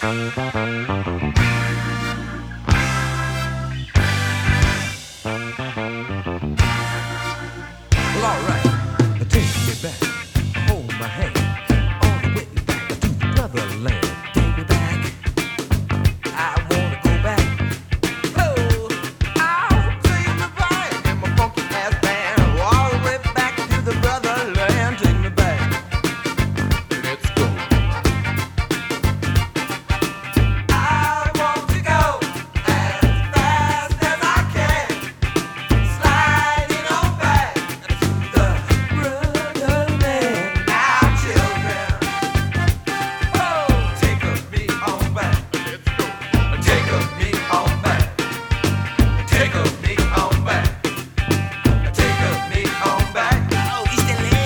Well, alright, take me back, hold my hand, all the way back to brotherland. Take me back, I wanna go back. Oh, I'll take me back in my funky ass band, all the way back to the brotherland. Take me back, let's go. I want to go as fast as I can, sliding on back to the brotherland. Now, children, oh, take me on back. Let's go. Take me on back. Take me on back. Take me on back. Oh, East LA.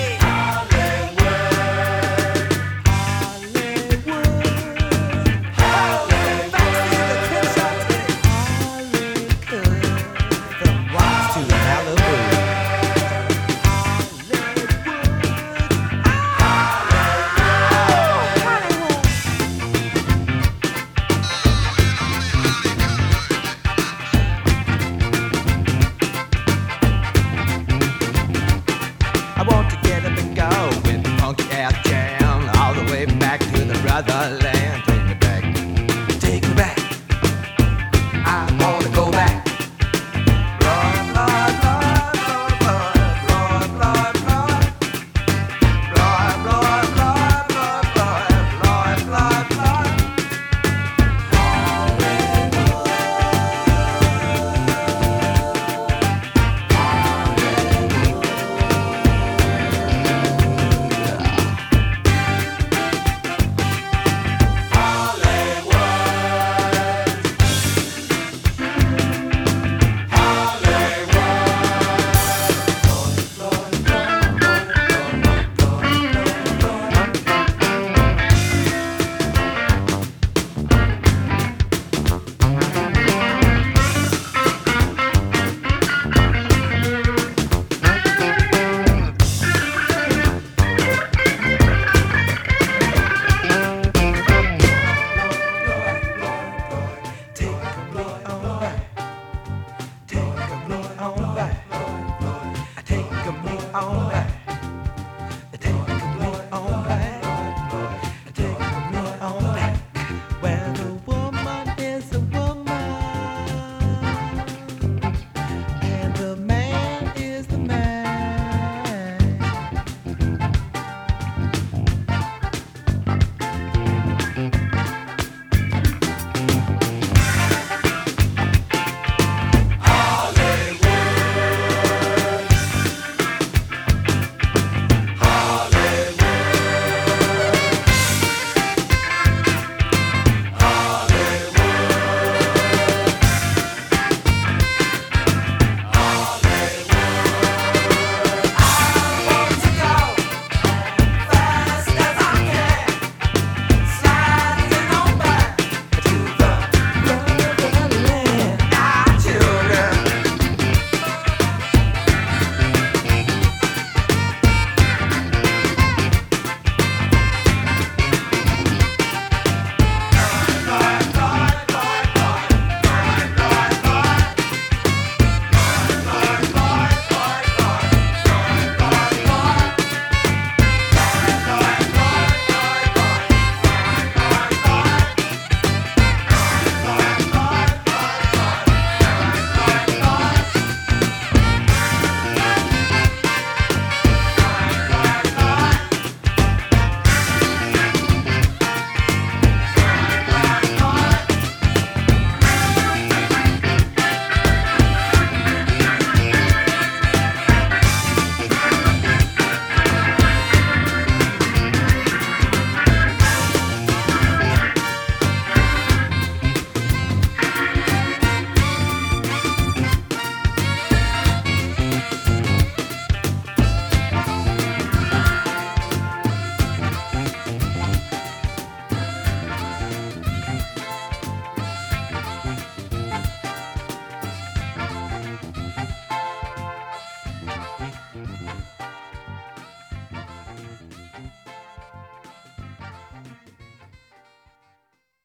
Hollywood. Back to the Crenshaw Clinic. From Watts to Hollywood. I want to get up and go with the funky ass jam all the way back to the brotherland.